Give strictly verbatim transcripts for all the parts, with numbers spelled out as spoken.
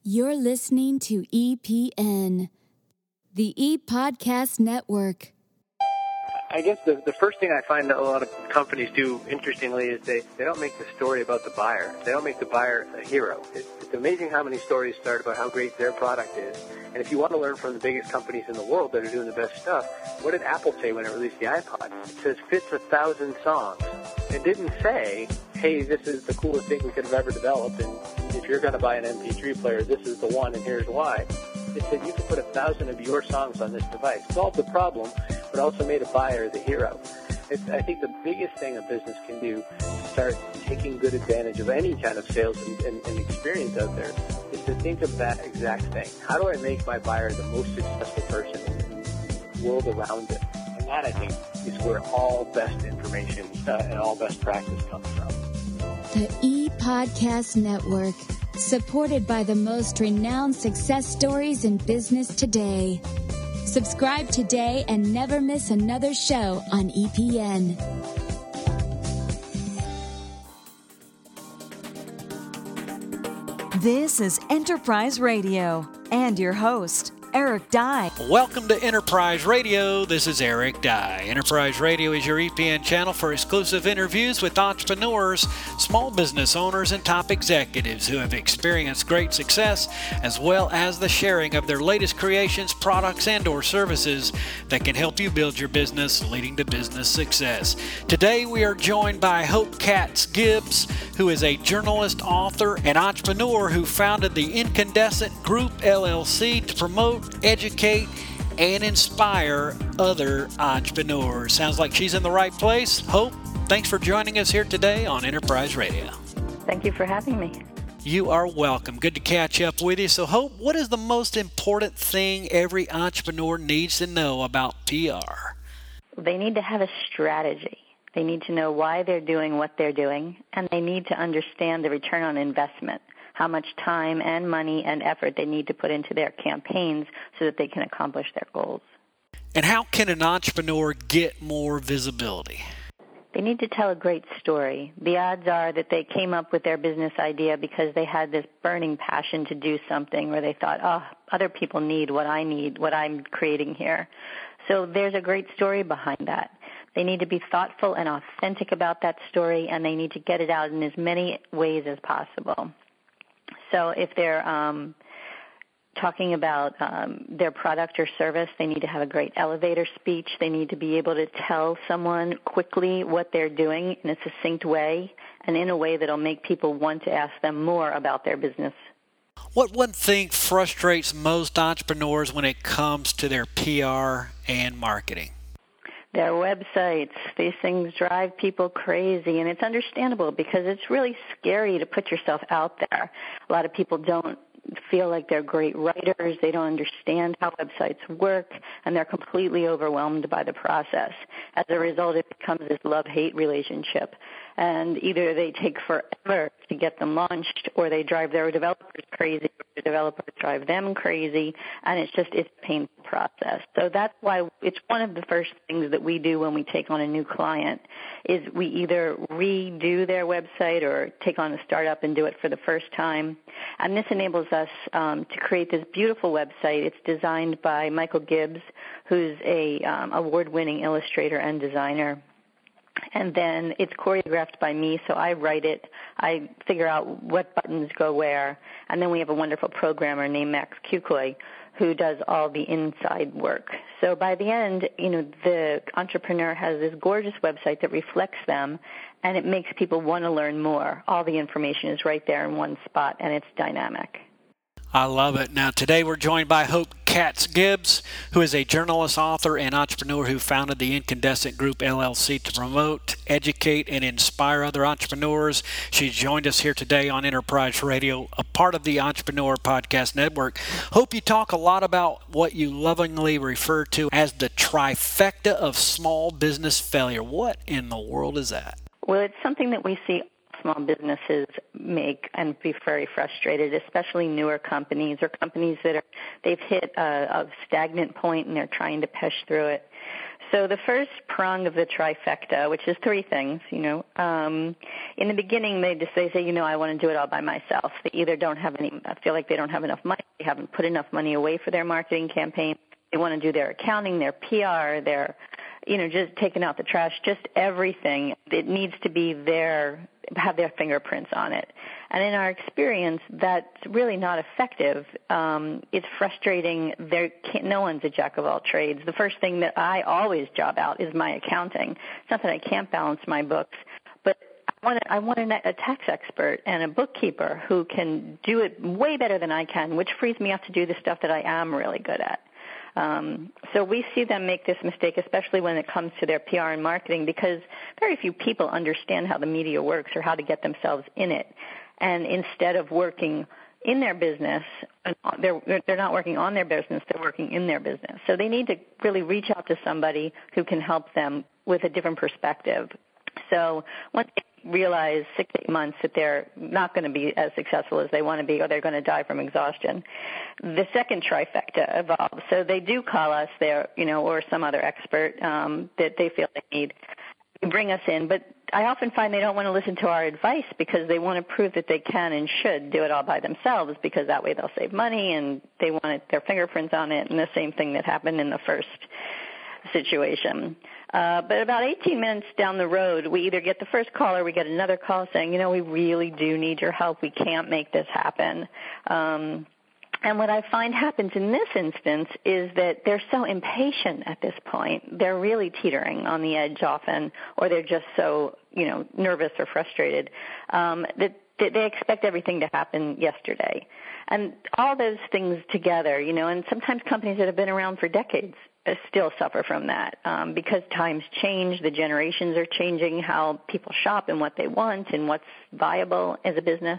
You're listening to E P N, the E-Podcast Network. I guess the, the first thing I find that a lot of companies do, interestingly, is they, they don't make the story about the buyer. They don't make the buyer a hero. It, it's amazing how many stories start about how great their product is. And if you want to learn from the biggest companies in the world that are doing the best stuff, what did Apple say when it released the iPod? It says fits a thousand songs. It didn't say, hey, this is the coolest thing we could have ever developed, and if you're going to buy an M P three player, this is the one, and here's why. It said you can put a thousand of your songs on this device. Solved the problem, but also made a buyer the hero. It's, I think the biggest thing a business can do to start taking good advantage of any kind of sales and, and, and experience out there is to think of that exact thing. How do I make my buyer the most successful person in the world around it? And that, I think, is where all best information uh, and all best practice comes from. The E-Podcast Network, supported by the most renowned success stories in business today. Subscribe today and never miss another show on E P N. This is Enterprise Radio and your host, Eric Dye. Welcome to Enterprise Radio. This is Eric Dye. Enterprise Radio is your E P N channel for exclusive interviews with entrepreneurs, small business owners, and top executives who have experienced great success, as well as the sharing of their latest creations, products, and or services that can help you build your business, leading to business success. Today we are joined by Hope Katz Gibbs, who is a journalist, author, and entrepreneur who founded the Incandescent Group, L L C, to promote, educate, and inspire other entrepreneurs. Sounds like she's in the right place. Hope, thanks for joining us here today on Enterprise Radio. Thank you for having me. You are welcome. Good to catch up with you. So, Hope, what is the most important thing every entrepreneur needs to know about P R? They need to have a strategy. They need to know why they're doing what they're doing, and they need to understand the return on investment, how much time and money and effort they need to put into their campaigns so that they can accomplish their goals. And how can an entrepreneur get more visibility? They need to tell a great story. The odds are that they came up with their business idea because they had this burning passion to do something, or they thought, oh, other people need what I need, what I'm creating here. So there's a great story behind that. They need to be thoughtful and authentic about that story, and they need to get it out in as many ways as possible. So if they're um, talking about um, their product or service, they need to have a great elevator speech. They need to be able to tell someone quickly what they're doing in a succinct way and in a way that will make people want to ask them more about their business. What one thing frustrates most entrepreneurs when it comes to their P R and marketing? Their websites. These things drive people crazy, and it's understandable because it's really scary to put yourself out there. A lot of people don't feel like they're great writers. They don't understand how websites work, and they're completely overwhelmed by the process. As a result, it becomes this love-hate relationship, and either they take forever to get them launched, or they drive their developers crazy, or the developers drive them crazy, and it's just it's a painful process. So that's why it's one of the first things that we do when we take on a new client is we either redo their website or take on a startup and do it for the first time. And this enables us um, to create this beautiful website. It's designed by Michael Gibbs, who's a um, award-winning illustrator and designer. And then it's choreographed by me, so I write it. I figure out what buttons go where. And then we have a wonderful programmer named Max Kukoy who does all the inside work. So by the end, you know, the entrepreneur has this gorgeous website that reflects them, and it makes people want to learn more. All the information is right there in one spot, and it's dynamic. I love it. Now, today we're joined by Hope Katz Gibbs, who is a journalist, author, and entrepreneur who founded the Incandescent Group, L L C, to promote, educate, and inspire other entrepreneurs. She's joined us here today on Enterprise Radio, a part of the Entrepreneur Podcast Network. Hope, you talk a lot about what you lovingly refer to as the trifecta of small business failure. What in the world is that? Well, it's something that we see small businesses make and be very frustrated, especially newer companies or companies that are they've hit a, a stagnant point and they're trying to push through it. So the first prong of the trifecta, which is three things, you know, um, in the beginning they just they say, you know, I want to do it all by myself. They either don't have any, feel like they don't have enough money, they haven't put enough money away for their marketing campaign. They want to do their accounting, their P R, their, you know, just taking out the trash, just everything. It needs to be their, have their fingerprints on it. And in our experience, that's really not effective. Um, it's frustrating. There can't, no one's a jack of all trades. The first thing that I always job out is my accounting. It's not that I can't balance my books, but I want, I want a, a tax expert and a bookkeeper who can do it way better than I can, which frees me up to do the stuff that I am really good at. Um, so we see them make this mistake, especially when it comes to their P R and marketing, because very few people understand how the media works or how to get themselves in it. And instead of working in their business, they're, they're not working on their business, they're working in their business. So they need to really reach out to somebody who can help them with a different perspective. So once they realize six, eight months that they're not going to be as successful as they want to be, or they're going to die from exhaustion, the second trifecta evolves. So they do call us there, you know, or some other expert um, that they feel they need to bring us in. But I often find they don't want to listen to our advice because they want to prove that they can and should do it all by themselves, because that way they'll save money and they want it, their fingerprints on it, and the same thing that happened in the first situation. Uh, but about eighteen minutes down the road, we either get the first call or we get another call saying, you know, we really do need your help. We can't make this happen. Um, and what I find happens in this instance is that they're so impatient at this point. They're really teetering on the edge often, or they're just so, you know, nervous or frustrated um, that, that they expect everything to happen yesterday. And all those things together, you know, and sometimes companies that have been around for decades still suffer from that um, because times change, the generations are changing, how people shop and what they want and what's viable as a business.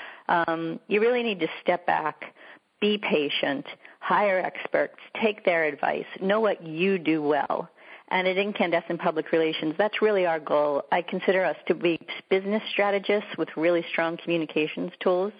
Um, you really need to step back, be patient, hire experts, take their advice, know what you do well. And at Incandescent Public Relations, that's really our goal. I consider us to be business strategists with really strong communications tools.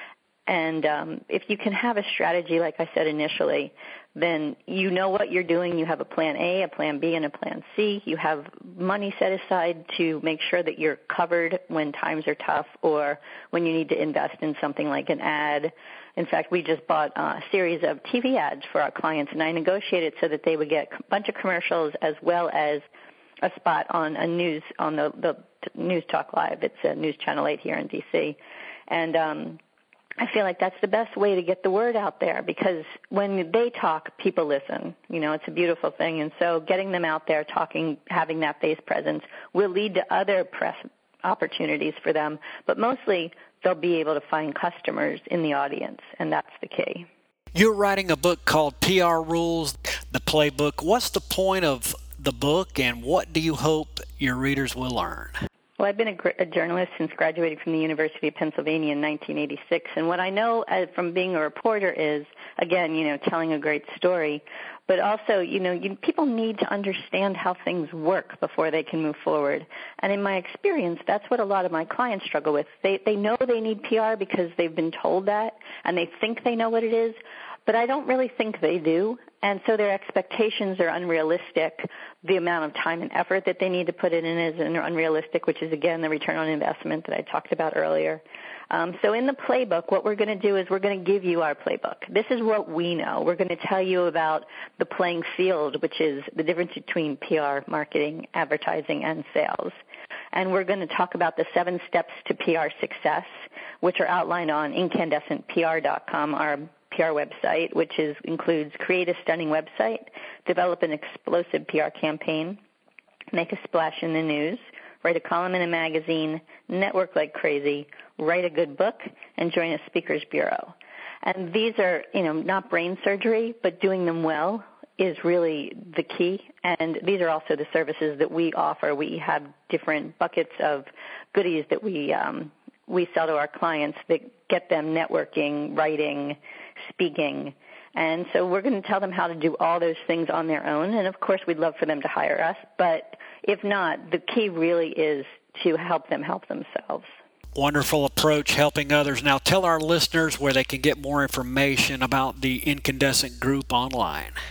And um, if you can have a strategy, like I said initially, then you know what you're doing. You have a plan A, a plan B, and a plan C. You have money set aside to make sure that you're covered when times are tough or when you need to invest in something like an ad. In fact, we just bought a series of T V ads for our clients, and I negotiated so that they would get a bunch of commercials as well as a spot on a news on the, the News Talk Live. It's a News Channel eight here in D C. And um I feel like that's the best way to get the word out there, because when they talk, people listen. You know, it's a beautiful thing. And so getting them out there, talking, having that face presence will lead to other press opportunities for them. But mostly they'll be able to find customers in the audience, and that's the key. You're writing a book called P R Rules, the Playbook. What's the point of the book, and what do you hope your readers will learn? Well, I've been a, gr- a journalist since graduating from the University of Pennsylvania in nineteen eighty-six, and what I know uh, from being a reporter is, again, you know, telling a great story, but also, you know, you, people need to understand how things work before they can move forward. And in my experience, that's what a lot of my clients struggle with. They they know they need P R because they've been told that, and they think they know what it is, but I don't really think they do. And so their expectations are unrealistic. The amount of time and effort that they need to put in is unrealistic, which is, again, the return on investment that I talked about earlier. Um, so in the playbook, what we're going to do is we're going to give you our playbook. This is what we know. We're going to tell you about the playing field, which is the difference between P R, marketing, advertising, and sales. And we're going to talk about the seven steps to P R success, which are outlined on incandescent P R dot com, our P R website, which is includes create a stunning website, develop an explosive P R campaign, make a splash in the news, write a column in a magazine, network like crazy, write a good book, and join a speakers bureau. And these are, you know, not brain surgery, but doing them well is really the key. And these are also the services that we offer. We have different buckets of goodies that we um, we sell to our clients that get them networking, writing, speaking. And so we're going to tell them how to do all those things on their own. And, of course, we'd love for them to hire us. But if not, the key really is to help them help themselves. Wonderful approach, helping others. Now tell our listeners where they can get more information about the Incandescent Group online.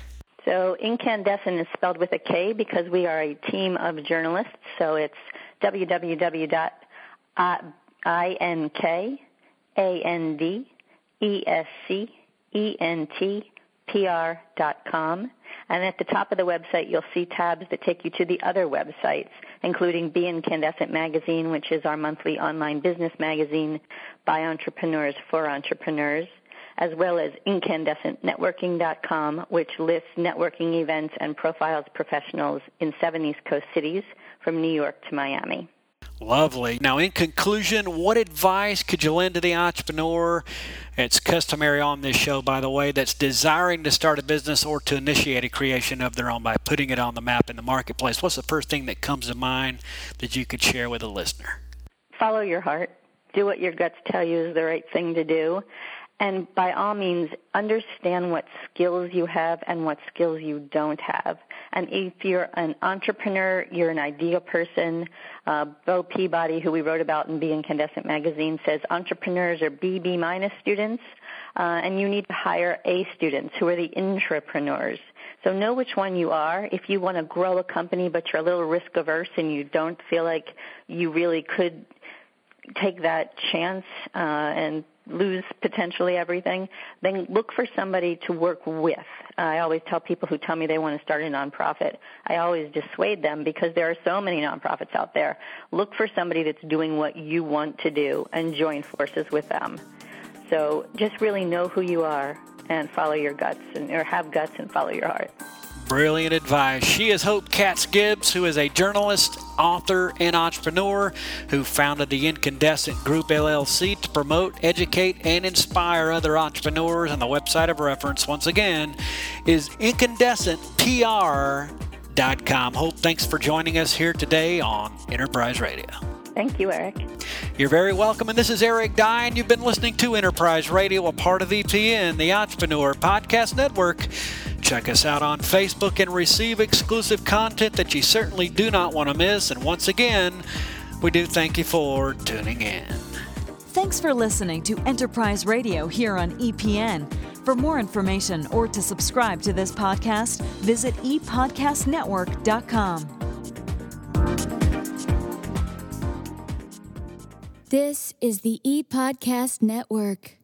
So Incandescent is spelled with a K because we are a team of journalists. So it's w w w dot incandescent dot com. And at the top of the website, you'll see tabs that take you to the other websites, including Be Incandescent Magazine, which is our monthly online business magazine by entrepreneurs for entrepreneurs, as well as incandescent networking dot com, which lists networking events and profiles professionals in seven East Coast cities from New York to Miami. Lovely. Now, in conclusion, what advice could you lend to the entrepreneur? It's customary on this show, by the way, that's desiring to start a business or to initiate a creation of their own by putting it on the map in the marketplace. What's the first thing that comes to mind that you could share with a listener? Follow your heart. Do what your guts tell you is the right thing to do. And by all means, understand what skills you have and what skills you don't have. And if you're an entrepreneur, you're an idea person. Uh, Bo Peabody, who we wrote about in Be Incandescent magazine, says entrepreneurs are B, B minus students, uh, and you need to hire A students who are the intrapreneurs. So know which one you are. If you want to grow a company but you're a little risk averse and you don't feel like you really could take that chance uh, and lose potentially everything, then look for somebody to work with. Uh, I always tell people who tell me they want to start a nonprofit, I always dissuade them because there are so many nonprofits out there. Look for somebody that's doing what you want to do and join forces with them. So just really know who you are and follow your guts, and, or have guts and follow your heart. Brilliant advice. She is Hope Katz-Gibbs, who is a journalist, author, and entrepreneur who founded the Incandescent Group, L L C, to promote, educate, and inspire other entrepreneurs. And the website of reference, once again, is incandescent P R dot com. Hope, thanks for joining us here today on Enterprise Radio. Thank you, Eric. You're very welcome. And this is Eric Dye, and you've been listening to Enterprise Radio, a part of E P N, the Entrepreneur Podcast Network. Check us out on Facebook and receive exclusive content that you certainly do not want to miss. And once again, we do thank you for tuning in. Thanks for listening to Enterprise Radio here on E P N. For more information or to subscribe to this podcast, visit e podcast network dot com. This is the E-Podcast Network.